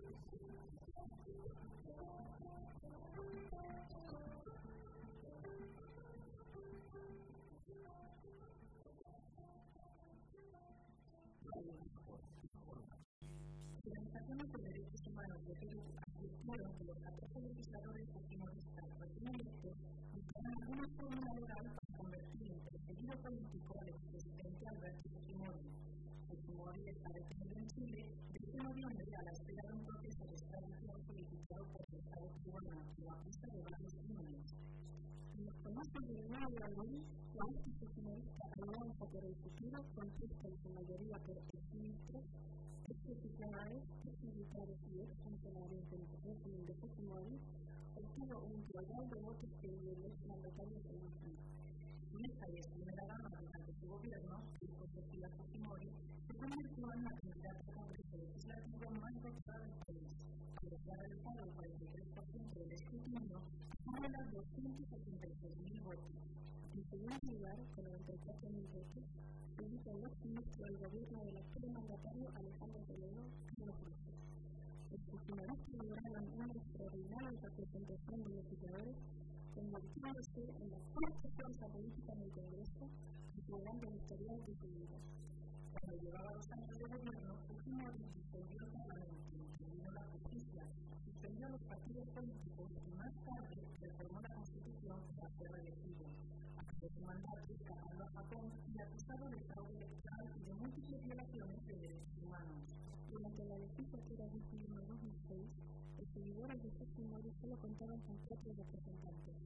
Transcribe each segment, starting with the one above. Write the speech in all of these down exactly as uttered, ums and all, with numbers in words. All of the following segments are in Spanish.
Organizaciones de derechos humanos de Perú advirtieron que los catorce legisladores fujimoristas recién electos buscarán alguna fórmula legal para convertir en perseguido político al expresidente Alberto Fujimori. Fujimori está detenido en Chile desde noviembre a la espera de un proceso de extradición solicitado por el Estado cubano que lo acusa de varios crímenes. En los comicios del nuevo de la ley, la alta fujimorista Alianza por el Futuro contesta en su mayoría por exministros, exfuncionarios, exmilitares y exfuncionarios del régimen de Fujimori, obtuvo un total de votos que el exmandatario se imagina. Y esta y es primera dama durante su gobierno, Keiko Sofía Fujimori, se convirtió en la candidata al Congreso Legislativo más votada del país, pero se ha realizado el cuarenta y tres por ciento del escrutinio de las doscientos setenta y seis mil votos. En segundo lugar, con noventa y cuatro mil votos, se ubica el exministro del gobierno del actual mandatario Alejandro Toledo, Carlos Rojas. Los fujimoristas lograron una extraordinaria representación de legisladores, convirtiéndose en la cuarta fuerza política en el Congreso, integrando el historial de su vida. Cuando llevaba dos años de gobierno, Fujimori disolvió el Parlamento, intervino la justicia, suspendió los partidos políticos y más tarde reformó la Constitución para ser reelegido. Acabó su mandato escapando a Japón y acusado de fraude electoral y de múltiples violaciones de derechos humanos. Durante la legislatura dos mil uno a dos mil seis, los seguidores de Fujimori solo contaban con cuatro representantes.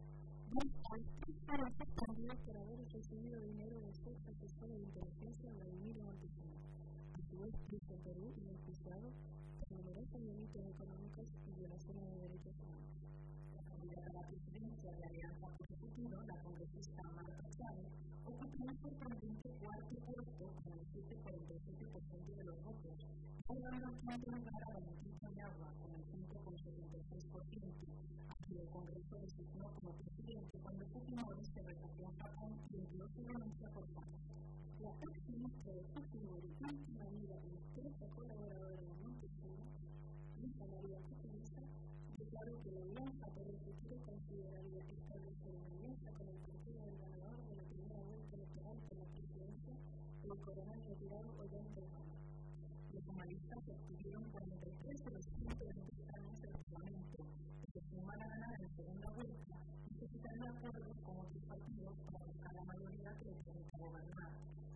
Dos altos fueron suspendidos por haber recibido dinero de su asesor de inteligencia Vladimir Montesinos. A su vez, preso en Perú y enjuiciado por numerosos delitos económicos y violaciones de derechos humanos. La candidata a la presidencia de Alianza por el Futuro, la congresista Marta Chávez, ocupó un sorprendente cuarto puesto con el siete coma cuarenta y siete por ciento de los votos, llegando al quinto lugar a Valentín Paniagua con el cinco coma setenta y seis por ciento, a quien el Congreso designó como presidente cuando Fujimori se refugió en Japón y envió su renuncia por paz. La ex-ministra de Fujimori, íntima amiga y estrecha colaboradora de Montesinos, Luisa María Fujimori, declaró que la Alianza por el Futuro consideraría establecer una alianza con el partido del ganador de la primera vuelta electoral por la presidencia, el coronel retirado Ollanta Humala. Los analistas obtuvieron cuarenta y tres de los ciento veinte escaños del Parlamento, pero si Humala ganara en segunda vuelta, necesitaría acuerdos con otros partidos para buscar la mayoría que les permita gobernar.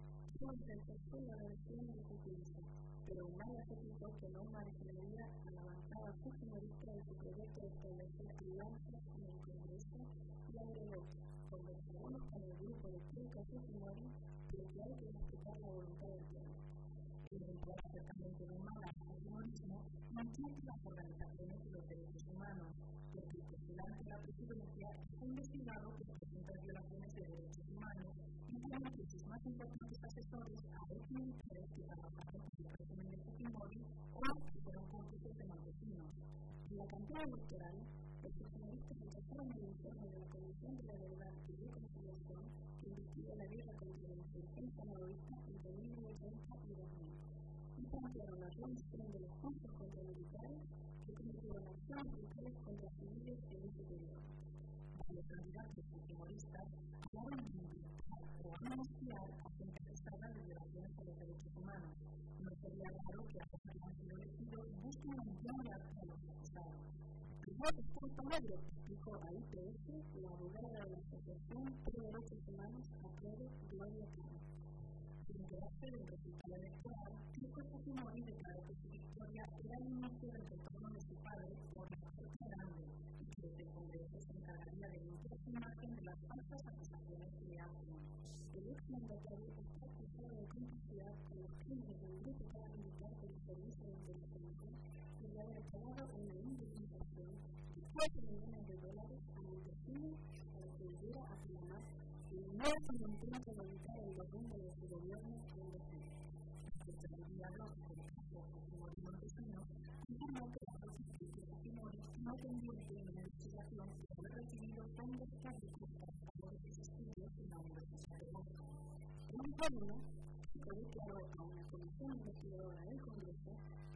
Fue el tercero de la versión del Fujimori, pero Humala explicó que no marginaría a la bancada fujimorista de su proyecto de establecer alianzas en el Congreso y agregó: conversaremos con el grupo de Keiko Fujimori, pero que hay que respetar la voluntad del pueblo. El grupo de acercamiento de Humala al fujimorismo mantiene las organizaciones de los derechos humanos, porque el postulante de la presidencia está investigado por presuntas violaciones de derechos humanos y tiene entre sus más importantes asesores a exmilitares que trabajaron con el régimen de Fujimori o que fueron cómplices de Montesinos. En la campaña electoral, los fujimoristas rechazaron el informe de la Comisión de la Verdad y Reconciliación que investiga la guerra contra la insurgencia maoísta entre mil novecientos ochenta y dos mil. Y plantearon la revisión de los juicios contra militares que permitieron acciones brutales contra civiles en ese periodo. Los candidatos fujimoristas hablaron de invitar o amnistiar a gente acusada de violaciones a los derechos humanos. No sería raro que ahora que han sido elegidos busquen ampliar a los acusados. Primero que punto medio, explicó a I P S la abogada de la Asociación por Derechos Humanos, Alfredo Gloria Cano. Sin enterarse del resultado electoral, Keiko Fujimori declaró que su victoria era el inicio del retorno de su padre por la Puerta Grande y que desde el Congreso se encargaría de limpiar su imagen de las falsas acusaciones que le hacen. El exmandatario está acusado de complicidad con los crímenes del grupo paramilitar del Servicio de Inteligencia y de haber pagado una indemnización de cuatro millones de dólares a Montesinos para que ayudara a filmar el nuevo intento de evitar el derrumbe de su gobierno en Brasil. Respecto al diálogo con el caso Fujimori Montesinos, informó que la justicia Fujimori no pendiente en la investigación por haber recibido fondos públicos para pagar sus estudios en la Universidad de Boston. En un término, se declaró a una comisión investigadora del Congreso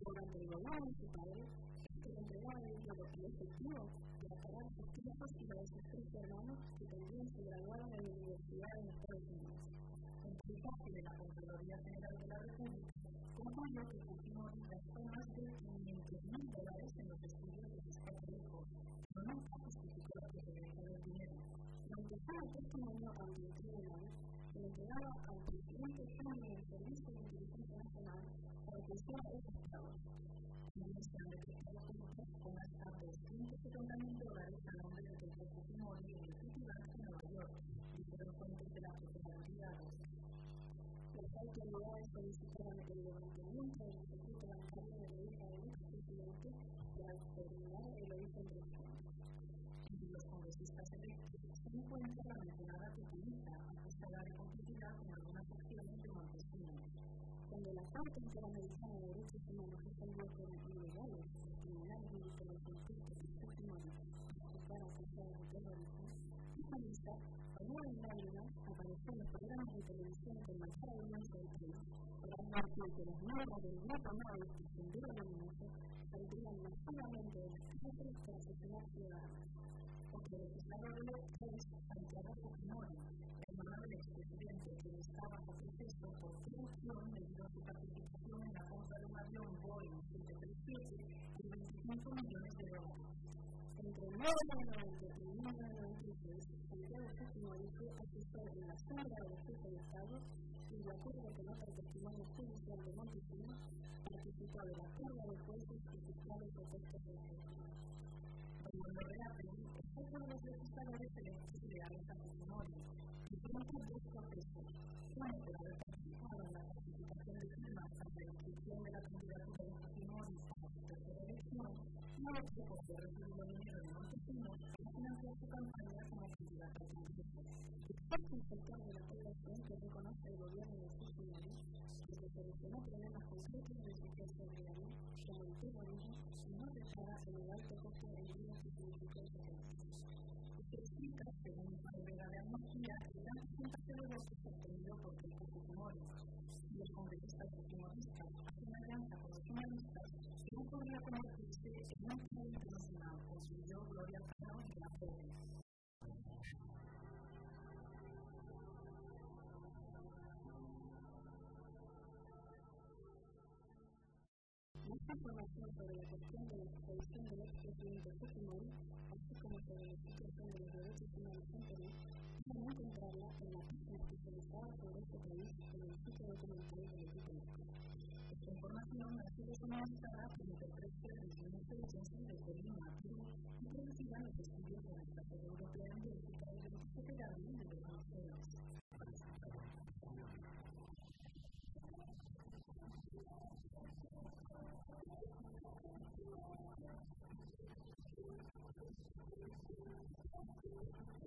Durante el gobierno de su padre, se le entregaba el diploma efectivo para pagar sus tiempos y la de sus tres hermanos que también se graduaron en la Universidad de Estados Unidos. En el caso de la Contraloría General de la República, concluyó que Fujimori gastó más de quinientos mil dólares en los estudios de sus cuatro hijos, pero nunca justificó la procedencia del dinero. Aunque cada testimonio ante el tribunal se le entregaba al presidente Trump del Servicio de Inteligencia Nacional para que hiciera esos pagos. También se han detectado puntos con hasta doscientos setenta mil dólares a nombre de Pedro Fujimori en el Citibank de Nueva York, dijeron fuentes de la Procuraduría. Las autoridades solicitaron el levantamiento del secreto bancario de la hija del expresidente para determinar el origen de los fondos. Entre los congresistas electos se encuentra la mencionada Tuculita, acusada de complicidad con algunas acciones de Montesino. Cuando la Corte Interamericana de Derechos Humanos resolvió como ilegales los criminales militares científicos y Fujimori para acusar de terrorismo, esta lista, bañada en lágrimas, apareció en los programas de televisión del Mercado Unión del país, para advertir que los miembros del grupo Maois que fundieron la amenaza saldrían masivamente de las cárceles para asesinar ciudadanos. Porque el legislador electo es Santiago Fujimori, hermano del expresidente, que está bajo proceso por corrupción debido a su participación en la compra de un avión Boeing siete tres siete de veinticinco millones de dólares. Entre el nueve de noventa y mil novecientos noventa y tres, Santiago Fujimori fue asesor en la sombra del jefe de Estado y, de acuerdo con otro testimonio judicial de Montesino, participó de la carga de jueces y fiscales de puestos de gestión. Cuando reapen, el jefe de los legisladores electos leales a Fujimori enfrenta dos procesos: uno por haber participado en la participación de firmas para la inscripción de la candidatura de Fujimori para su tercera elección, y otro por haber recibido dinero de Montesino para financiar su campaña como candidato al Congreso. Existe un sector de la población que reconoce el gobierno de Fujimori porque solucionó problemas concretos de su gobierno, como el terrorismo, y no rechazaba el alto costo de vida que significó el terrorismo. Se explica, según Valvera de Amnistía, el gran porcentaje de votos obtenido por Keiko Fujimori. Si los congresistas fujimoristas hacen alianza con los humanistas, no podría convertirse en un país internacional, concluyó Gloria Cano de la P O E. Mucha información sobre la cuestión de la extradición del expresidente Fujimori, así como sobre la situación de los derechos humanos en Perú, pueden encontrarla en la página especializada sobre este país en el sitio documental del equipo de Escuela. Esta información ha sido suministrada por Interprete del Instituto de Colima, Perú, y producida en los estudios de la Estación Europea en Bélgica el veintisiete de abril de dos mil seis. Thank you.